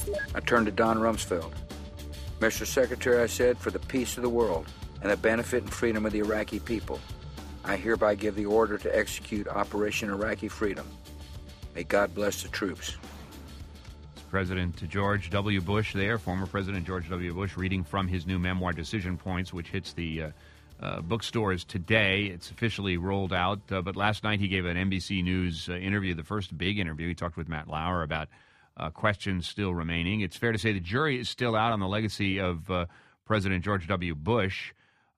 I turned to Don Rumsfeld. Mr. Secretary, I said, for the peace of the world and the benefit and freedom of the Iraqi people, I hereby give the order to execute Operation Iraqi Freedom. May God bless the troops. President George W. Bush there, former President George W. Bush, reading from his new memoir, Decision Points, which hits the bookstores today. It's officially rolled out, but last night he gave an NBC News interview, the first big interview. He talked with Matt Lauer about questions still remaining. It's fair to say the jury is still out on the legacy of President George W. Bush.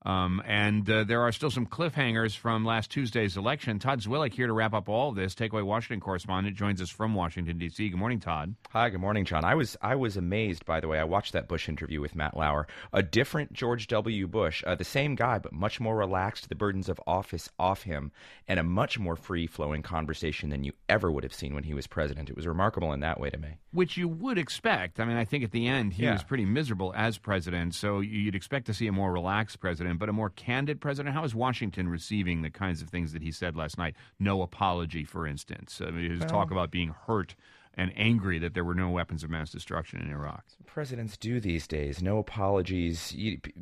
And there are still some cliffhangers from last Tuesday's election. Todd Zwillich here to wrap up all of this. Takeaway Washington correspondent joins us from Washington, D.C. Good morning, Todd. Hi, good morning, John. I was amazed, by the way. I watched that Bush interview with Matt Lauer. A different George W. Bush, the same guy, but much more relaxed, the burdens of office off him, and a much more free-flowing conversation than you ever would have seen when he was president. It was remarkable in that way to me. Which you would expect. I mean, I think at the end he was pretty miserable as president, so you'd expect to see a more relaxed president, but a more candid president. How is Washington receiving the kinds of things that he said last night? No apology, for instance. I mean, his talk about being hurt and angry that there were no weapons of mass destruction in Iraq. Presidents do these days. No apologies.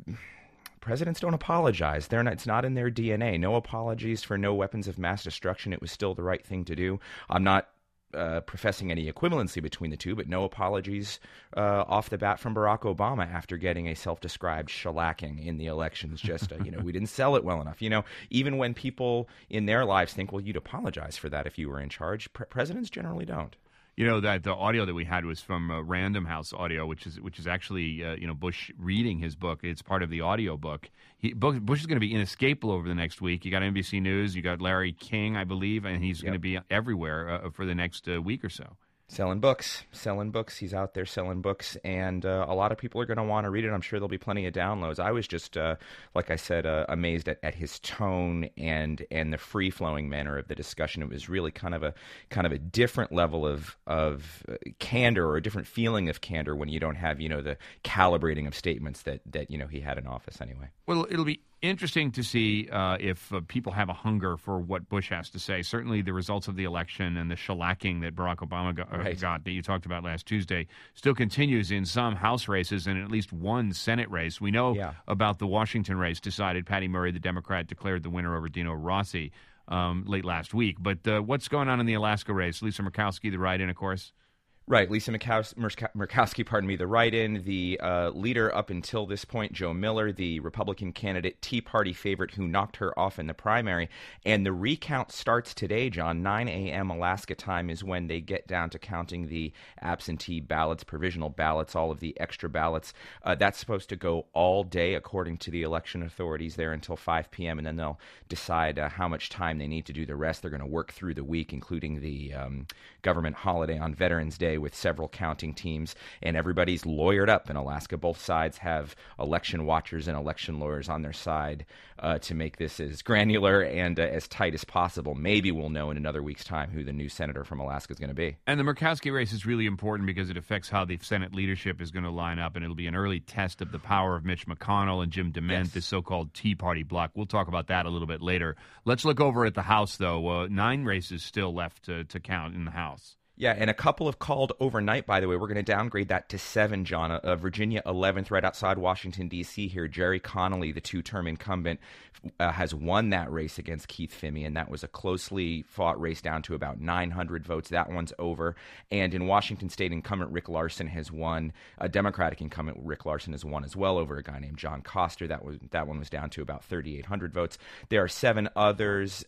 Presidents don't apologize. It's not in their DNA. No apologies for no weapons of mass destruction. It was still the right thing to do. I'm not professing any equivalency between the two, but no apologies off the bat from Barack Obama after getting a self-described shellacking in the elections. Just, we didn't sell it well enough. Even when people in their lives think, well, you'd apologize for that if you were in charge, presidents generally don't. That the audio that we had was from Random House Audio, which is actually Bush reading his book. It's part of the audio book. Bush is going to be inescapable over the next week. You got NBC News, you got Larry King, I believe, and he's going to be everywhere for the next week or so. Selling books. He's out there selling books, and a lot of people are going to want to read it. I'm sure there'll be plenty of downloads. I was just, like I said, amazed at his tone and the free-flowing manner of the discussion. It was really kind of a different level of candor, or a different feeling of candor when you don't have the calibrating of statements that he had in office anyway. Well, it'll be interesting to see if people have a hunger for what Bush has to say. Certainly the results of the election and the shellacking that Barack Obama got that you talked about last Tuesday still continues in some House races and at least one Senate race. We know about the Washington race decided. Patty Murray, the Democrat, declared the winner over Dino Rossi late last week. But what's going on in the Alaska race? Lisa Murkowski, the write-in, of course. Right, Lisa Murkowski, the write-in, the leader up until this point, Joe Miller, the Republican candidate, Tea Party favorite who knocked her off in the primary. And the recount starts today, John. 9 a.m. Alaska time is when they get down to counting the absentee ballots, provisional ballots, all of the extra ballots. That's supposed to go all day, according to the election authorities there, until 5 p.m., and then they'll decide how much time they need to do the rest. They're going to work through the week, including the government holiday on Veterans Day, with several counting teams, and everybody's lawyered up in Alaska. Both sides have election watchers and election lawyers on their side to make this as granular and as tight as possible. Maybe we'll know in another week's time who the new senator from Alaska is going to be. And the Murkowski race is really important because it affects how the Senate leadership is going to line up, and it'll be an early test of the power of Mitch McConnell and Jim DeMint, the so-called Tea Party bloc. We'll talk about that a little bit later. Let's look over at the House, though. 9 races still left to count in the House. Yeah, and a couple have called overnight, by the way. We're going to downgrade that to 7, John. Virginia 11th, right outside Washington, D.C. here. Jerry Connolly, the two-term incumbent, has won that race against Keith Fimian. That was a closely fought race down to about 900 votes. That one's over. And in Washington State, incumbent Rick Larsen has won. Democratic incumbent Rick Larsen has won as well over a guy named John Koster. That one was down to about 3,800 votes. There are 7 others.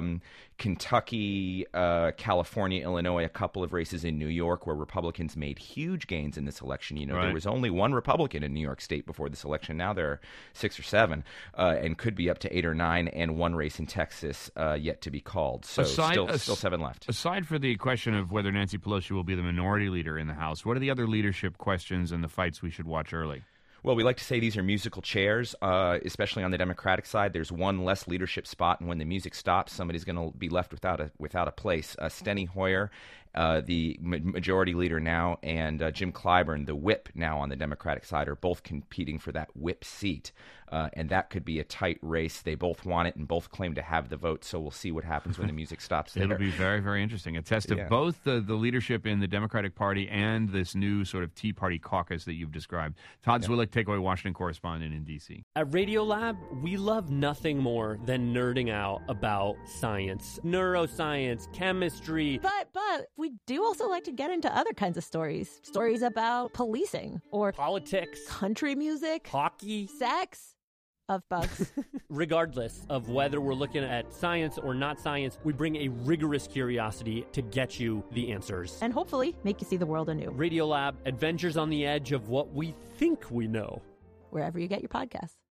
Kentucky, California, Illinois, a couple of races in New York where Republicans made huge gains in this election. There was only one Republican in New York State before this election. Now there are 6 or 7 and could be up to 8 or 9, and one race in Texas yet to be called. So still 7 left. Aside for the question of whether Nancy Pelosi will be the minority leader in the House, what are the other leadership questions and the fights we should watch early? Well, we like to say these are musical chairs, especially on the Democratic side. There's one less leadership spot, and when the music stops, somebody's going to be left without a place. Steny Hoyer the majority leader now, and Jim Clyburn, the whip now on the Democratic side, are both competing for that whip seat. And that could be a tight race. They both want it and both claim to have the vote, so we'll see what happens when the music stops there. It'll be very, very interesting. A test of both the leadership in the Democratic Party and this new sort of Tea Party caucus that you've described. Todd Zwillich, Takeaway Washington correspondent in D.C. At Radiolab, we love nothing more than nerding out about science, neuroscience, chemistry. But we do also like to get into other kinds of stories. Stories about policing or politics, country music, hockey, sex. Of bugs. Regardless of whether we're looking at science or not science, we bring a rigorous curiosity to get you the answers. And hopefully make you see the world anew. Radiolab, adventures on the edge of what we think we know. Wherever you get your podcasts.